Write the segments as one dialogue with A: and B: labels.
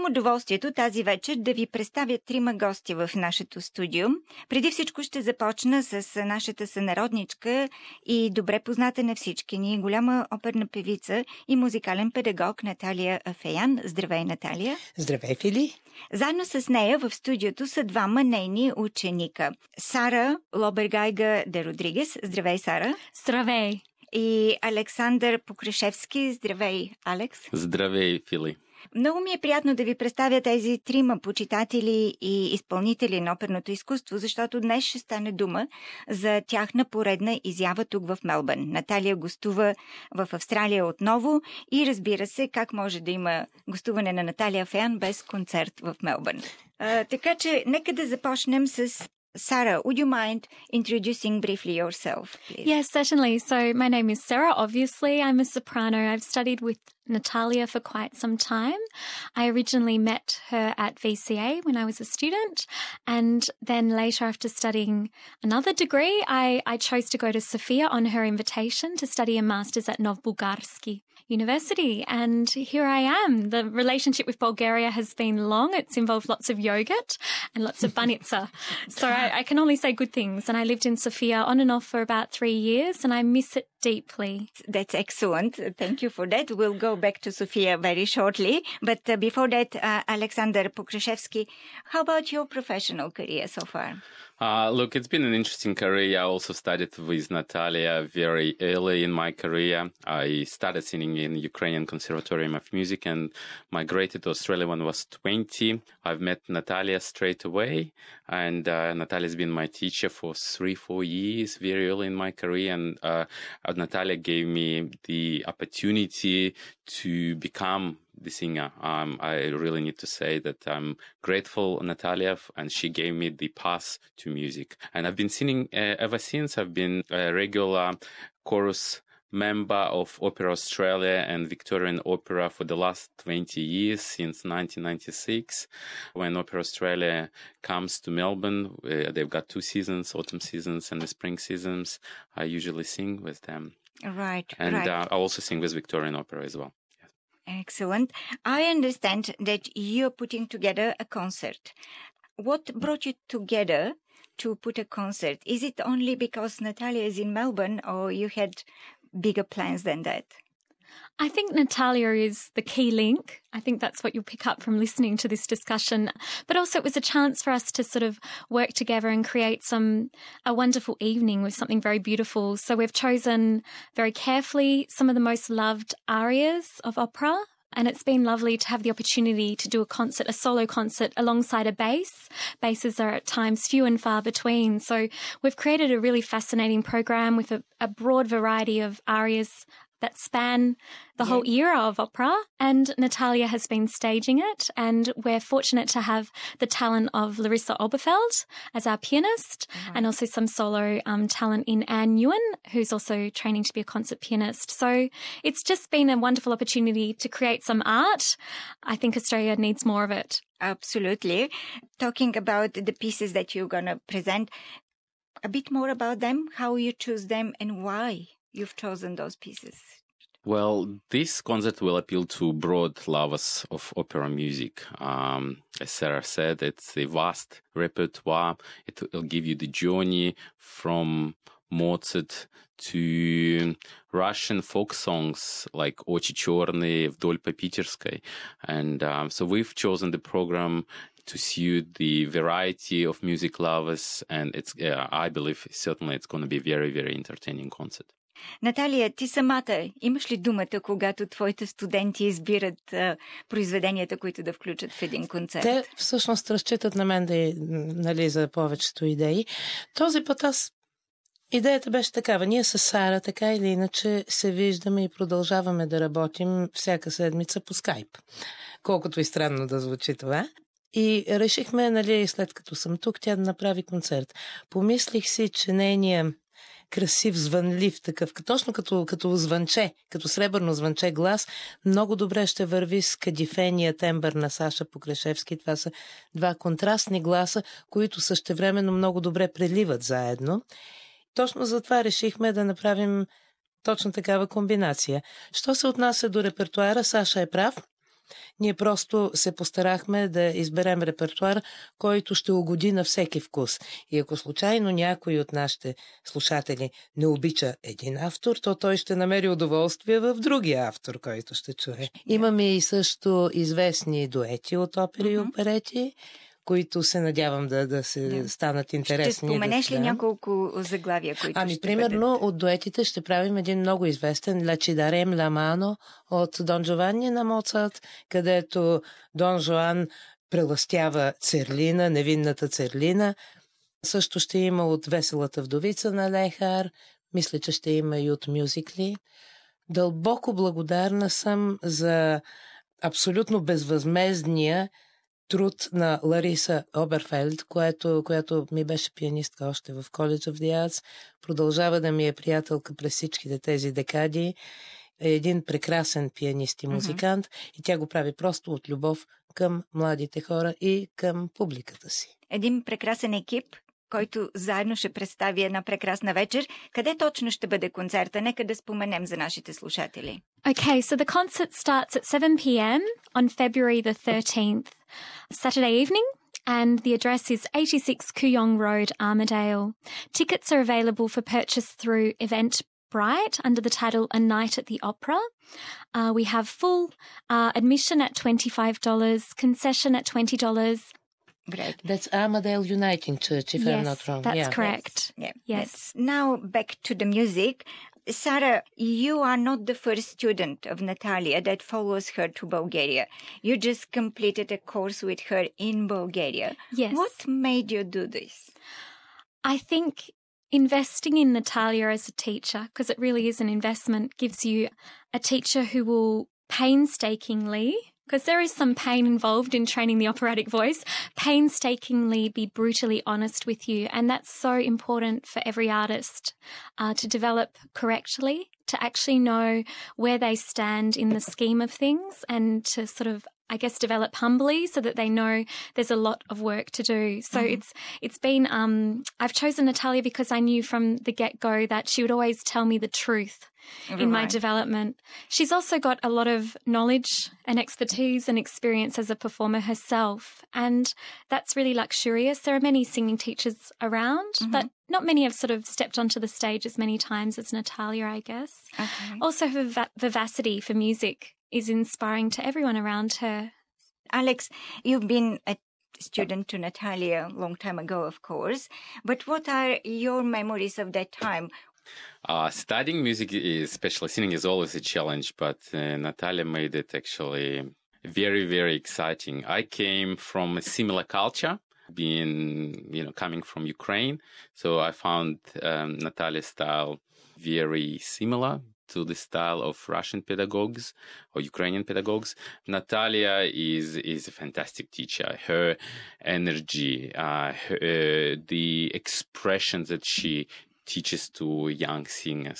A: удоволствието тази вечер да ви представя трима гости в нашето студио. Преди всичко ще започна с нашата сънародничка и добре позната на всички ни, голяма оперна певица и музикален педагог Наталия Афеян. Здравей, Наталия!
B: Здравей, Фили!
A: Заедно с нея в студиото са двама нейни ученика. Сара Лобергайга де Родригес. Здравей, Сара!
C: Здравей!
A: И Александър Покрешевски. Здравей, Алекс!
D: Здравей, Фили!
A: Много ми е приятно да ви представя тези трима почитатели и изпълнители на оперното изкуство, защото днес ще стане дума за тяхна поредна изява тук в Мелбърн. Наталия гостува в Австралия отново и разбира се, как може да има гостуване на Наталия Афеян без концерт в Мелбърн. Така че, нека да започнем с Sarah, would you mind introducing briefly yourself, please?
C: Yes, certainly. So my name is Sarah, obviously. I'm a soprano. I've studied with Natalia for quite some time. I originally met her at VCA when I was a student, and then later, after studying another degree, I chose to go to Sofia on her invitation to study a master's at Novbulgarsky University, and here I am. The relationship with Bulgaria has been long. It's involved lots of yogurt and lots of banitsa. So I can only say good things, and I lived in Sofia on and off for about 3 years, and I miss it deeply.
A: That's excellent. Thank you for that. We'll go back to Sofia very shortly. But before that, Alexander Pokryshevsky, how about your professional career so far?
D: Look, it's been an interesting career. I also studied with Natalia very early in my career. I started singing in Ukrainian Conservatorium of Music and migrated to Australia when I was 20. I've met Natalia straight away, and Natalia's been my teacher for 3-4 years, very early in my career, and Natalia gave me the opportunity to become the singer. I really need to say that I'm grateful, Natalia, and she gave me the path to music. And I've been singing ever since. I've been a regular chorus member of Opera Australia and Victorian Opera for the last 20 years, since 1996. When Opera Australia comes to Melbourne, they've got 2 seasons, autumn seasons and the spring seasons. I usually sing with them.
A: Right,
D: and
A: right.
D: I also sing with Victorian Opera as well.
A: Excellent. I understand that you're putting together a concert. What brought you together to put a concert? Is it only because Natalia is in Melbourne, or you had bigger plans than that?
C: I think Natalia is the key link. I think that's what you'll pick up from listening to this discussion. But also it was a chance for us to sort of work together and create a wonderful evening with something very beautiful. So we've chosen very carefully some of the most loved arias of opera. And it's been lovely to have the opportunity to do a solo concert alongside a bass. Basses are at times few and far between. So we've created a really fascinating program with a broad variety of arias that span the whole era of opera, and Natalia has been staging it, and we're fortunate to have the talent of Larissa Oberfeld as our pianist, and also some solo talent in Anne Nguyen, who's also training to be a concert pianist. So it's just been a wonderful opportunity to create some art. I think Australia needs more of it.
A: Absolutely. Talking about the pieces that you're going to present, a bit more about them, how you choose them and why you've chosen those pieces.
D: Well, this concert will appeal to broad lovers of opera music. As Sarah said, it's a vast repertoire. It will give you the journey from Mozart to Russian folk songs like Ochi Chorny, Vdolь по Питерской. And so we've chosen the program to suit the variety of music lovers. And it's, I believe, certainly it's going to be a very, very entertaining concert.
A: Наталия, ти самата имаш ли думата, когато твоите студенти избират произведенията, които да включат в един концерт?
B: Те всъщност разчитат на мен за повечето идеи. Този път идеята беше такава. Ние с Сара така или иначе се виждаме и продължаваме да работим всяка седмица по скайп. Колкото и странно да звучи това. И решихме, след като съм тук, тя да направи концерт. Помислих си, че нейният красив, звънлив такъв, точно като звънче, като сребърно звънче глас, много добре ще върви с кадифения тембър на Саша Покрешевски. Това са 2 контрастни гласа, които същевременно много добре преливат заедно. Точно затова решихме да направим точно такава комбинация. Що се отнася до репертуара, Саша е прав. Ние просто се постарахме да изберем репертуар, който ще угоди на всеки вкус. И ако случайно някой от нашите слушатели не обича един автор, то той ще намери удоволствие в другия автор, който ще чуе. Имаме и също известни дуети от опери и оперети, които се надявам да станат интересни.
A: Ще споменеш ли няколко заглавия, които ще
B: примерно
A: бъдат?
B: От дуетите ще правим един много известен «La ci darem la mano» от Дон Джованни на Моцарт, където Дон Жуан прелъстява Церлина, невинната Церлина. Също ще има от «Веселата вдовица» на Лехар. Мисля, че ще има и от мюзикли. Дълбоко благодарна съм за абсолютно безвъзмездния труд на Лариса Оберфелд, която ми беше пианистка още в College of the Arts. Продължава да ми е приятелка през всичките тези декади. Е един прекрасен пианист и музикант и тя го прави просто от любов към младите хора и към публиката си.
A: Един прекрасен екип, който заедно ще представи една прекрасна вечер. Къде точно ще бъде концерта? Нека да споменем за нашите слушатели.
C: Okay, so the concert starts at 7 p.m. on February the 13th, Saturday evening, and the address is 86 Kooyong Road, Armidale. Tickets are available for purchase through Eventbrite under the title A Night at the Opera. We have full admission at $25, concession at $20.
A: Great.
B: That's Armadale Uniting Church, if I'm not wrong.
C: That's correct.
A: Yes. Now back to the music. Sarah, you are not the first student of Natalia that follows her to Bulgaria. You just completed a course with her in Bulgaria.
C: Yes.
A: What made you do this?
C: I think investing in Natalia as a teacher, because it really is an investment, gives you a teacher who will painstakingly, because there is some pain involved in training the operatic voice, painstakingly be brutally honest with you. And that's so important for every artist to develop correctly, to actually know where they stand in the scheme of things and to sort of, I guess, develop humbly so that they know there's a lot of work to do. So it's been, I've chosen Natalia because I knew from the get-go that she would always tell me the truth in my development. She's also got a lot of knowledge and expertise and experience as a performer herself, and that's really luxurious. There are many singing teachers around, but not many have sort of stepped onto the stage as many times as Natalia, I guess.
A: Okay.
C: Also, her vivacity for music is inspiring to everyone around her.
A: Alex, you've been a student to Natalia a long time ago, of course, but what are your memories of that time?
D: Studying music, especially singing, is always a challenge, but Natalia made it actually very, very exciting. I came from a similar culture, coming from Ukraine, so I found Natalia's style very similar to the style of Russian pedagogues or Ukrainian pedagogues. Natalia is a fantastic teacher. Her energy, the expressions that she teaches to young singers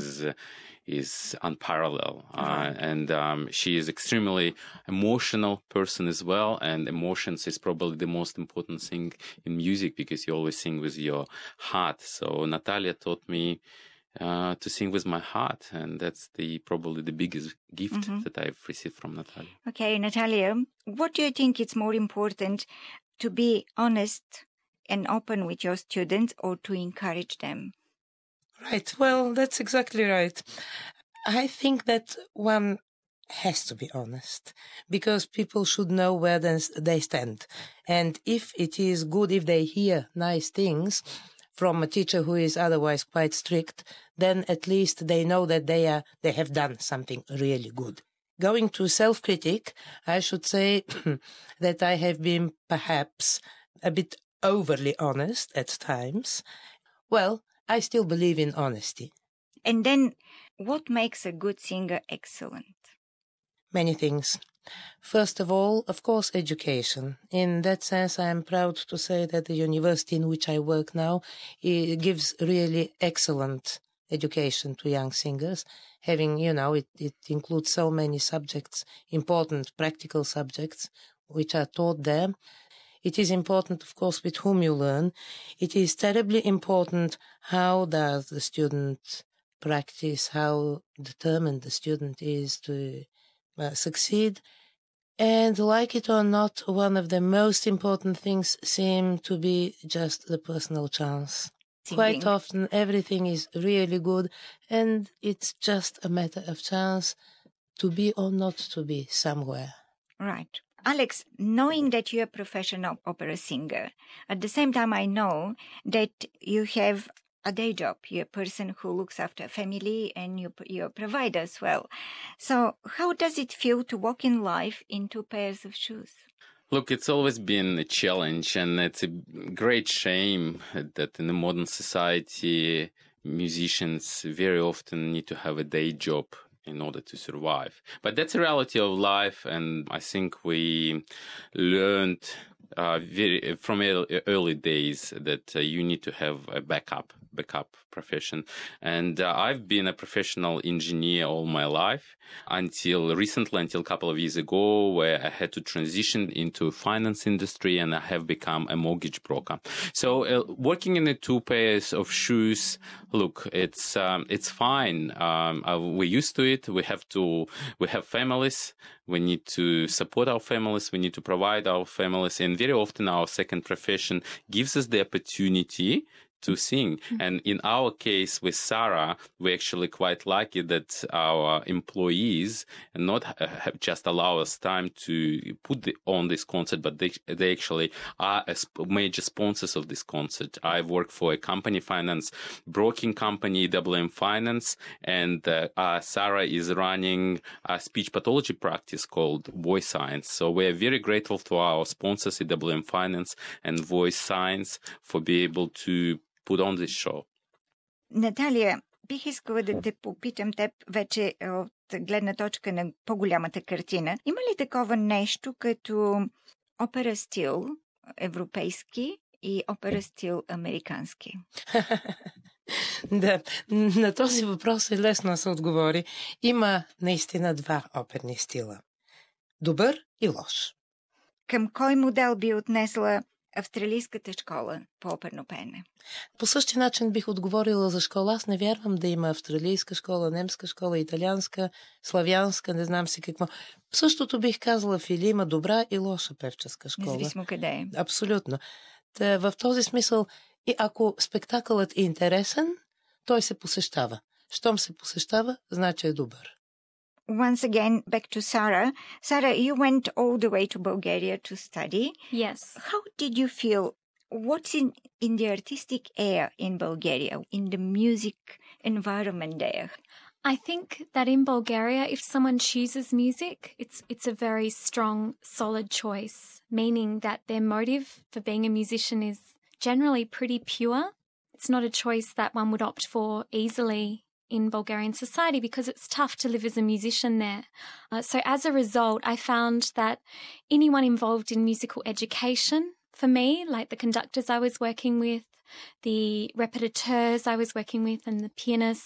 D: is unparalleled. And she is extremely emotional person as well. And emotions is probably the most important thing in music because you always sing with your heart. So Natalia taught me to sing with my heart, and that's probably the biggest gift that I've received from Natalia.
A: Okay, Natalia, what do you think is more important, to be honest and open with your students or to encourage them?
B: Right, well, that's exactly right. I think that one has to be honest, because people should know where they stand. And if it is good, if they hear nice things from a teacher who is otherwise quite strict, then at least they know that they have done something really good. Going to self-critic, I should say that I have been perhaps a bit overly honest at times. Well, I still believe in honesty.
A: And then, what makes a good singer excellent?
B: Many things. First of all, of course, education. In that sense, I am proud to say that the university in which I work now gives really excellent education to young singers. Having, it includes so many subjects, important practical subjects, which are taught there. It is important, of course, with whom you learn. It is terribly important how does the student practice, how determined the student is to succeed. And like it or not, one of the most important things seem to be just the personal chance. Quite often, everything is really good, and it's just a matter of chance to be or not to be somewhere.
A: Right. Alex, knowing that you're a professional opera singer, at the same time I know that you have a day job. You're a person who looks after a family and you're a provider as well. So how does it feel to walk in life in two pairs of shoes?
D: Look, it's always been a challenge, and it's a great shame that in the modern society, musicians very often need to have a day job in order to survive. But that's a reality of life, and I think we learned from early days that you need to have a backup profession. And I've been a professional engineer all my life until a couple of years ago, where I had to transition into finance industry, and I have become a mortgage broker. So working in the two pairs of shoes, look, it's fine. We're used to it. We have families. We need to support our families. We need to provide our families. And very often our second profession gives us the opportunity to sing. And in our case with Sarah, we're actually quite lucky that our employees not have just allow us time to put on this concert, but they actually are major sponsors of this concert. I've worked for a company finance broking company, WM Finance, and Sarah is running a speech pathology practice called Voice Science. So we're very grateful to our sponsors at WM Finance and Voice Science for being able to put on this show.
A: Наталия, бих искала да те попитам теб вече от гледна точка на по-голямата картина. Има ли такова нещо като опера стил европейски и опера стил американски?
B: Да, на този въпрос е лесно да се отговори. Има наистина два оперни стила. Добър и лош.
A: Към кой модел би отнесла австралийската школа по оперно пеене?
B: По същия начин бих отговорила за школа. Аз не вярвам да има австралийска школа, немска школа, италианска, славянска, не знам си какво. Същото бих казала, Фили, има добра и лоша певческа школа.
A: Независимо къде е.
B: Абсолютно. Та, в този смисъл, и ако спектакълът е интересен, той се посещава. Щом се посещава, значи е добър.
A: Once again, back to Sarah. Sarah, you went all the way to Bulgaria to study.
C: Yes.
A: How did you feel? What's in the artistic air in Bulgaria, in the music environment there?
C: I think that in Bulgaria, if someone chooses music, it's a very strong, solid choice, meaning that their motive for being a musician is generally pretty pure. It's not a choice that one would opt for easily in Bulgarian society because it's tough to live as a musician there. So as a result, I found that anyone involved in musical education, for me, like the conductors I was working with, the repetiteurs I was working with and the pianists,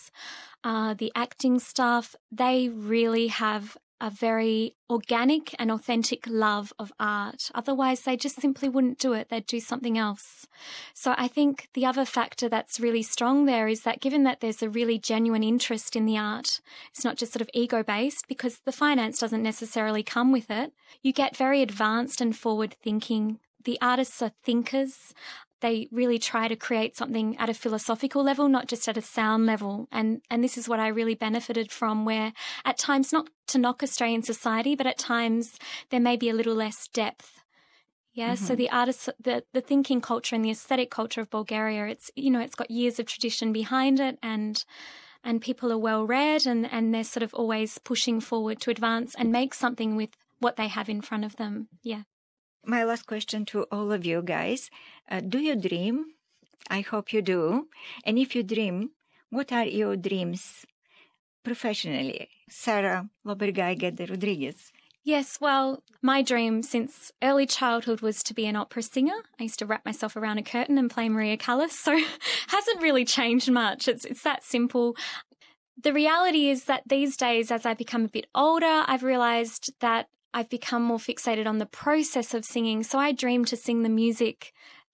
C: the acting staff, they really have a very organic and authentic love of art. Otherwise, they just simply wouldn't do it. They'd do something else. So I think the other factor that's really strong there is that given that there's a really genuine interest in the art, it's not just sort of ego-based because the finance doesn't necessarily come with it. You get very advanced and forward-thinking. The artists are thinkers. They really try to create something at a philosophical level, not just at a sound level. And this is what I really benefited from, where at times, not to knock Australian society, but at times there may be a little less depth. Yeah, so the artists, the thinking culture and the aesthetic culture of Bulgaria, it's got years of tradition behind it, and people are well read, and they're sort of always pushing forward to advance and make something with what they have in front of them. Yeah.
A: My last question to all of you guys. Do you dream? I hope you do. And if you dream, what are your dreams professionally? Sarah Lobergaiga de Rodriguez.
C: Yes, well, my dream since early childhood was to be an opera singer. I used to wrap myself around a curtain and play Maria Callas, so hasn't really changed much. It's that simple. The reality is that these days, as I become a bit older, I've realised that I've become more fixated on the process of singing. So I dream to sing the music that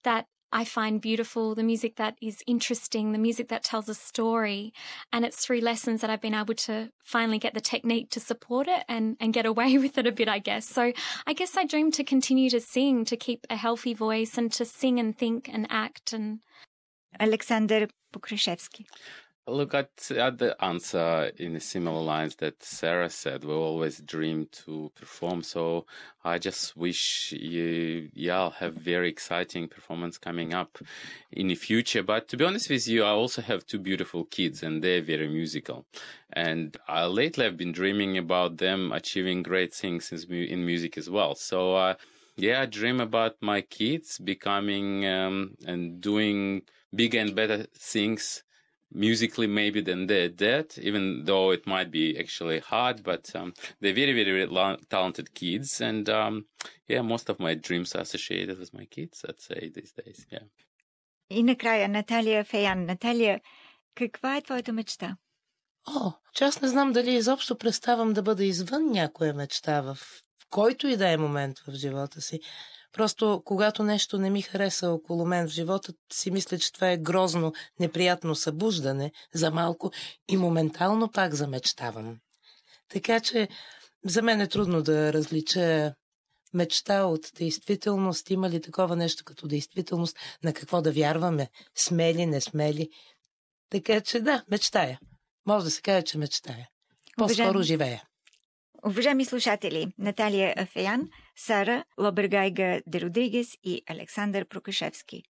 C: I find beautiful, the music that is interesting, the music that tells a story. And it's through lessons that I've been able to finally get the technique to support it and get away with it a bit, I guess. So I guess I dream to continue to sing, to keep a healthy voice and to sing and think and act. And
A: Alexander Pokryshevsky.
D: Look, at the answer in the similar lines that Sarah said. We always dream to perform, so I just wish y'all have very exciting performance coming up in the future. But to be honest with you, I also have two beautiful kids, and they're very musical. And lately I've been dreaming about them achieving great things in music as well. So, I dream about my kids becoming and doing bigger and better things musically maybe than their dad, even though it might be actually hard, but they're very, very, very talented kids. And most of my dreams are associated with my kids, I'd say, these days. Yeah.
A: И накрая Наталия Феян. Наталия, каква е твоята мечта?
B: Че аз не знам дали изобщо преставам да бъда извън някоя мечта в който и да е момент в живота си. Просто, когато нещо не ми хареса около мен в живота, си мисля, че това е грозно, неприятно събуждане за малко и моментално пак замечтавам. Така че, за мен е трудно да различа мечта от действителност. Има ли такова нещо като действителност? На какво да вярваме? Смели, не смели? Така че, да, мечтая. Може да се каже, че мечтая. По-скоро живея.
A: Уважаеми слушатели, Наталия Афеян, Сара Лобергайга де Родригес и Александър Прокашевски.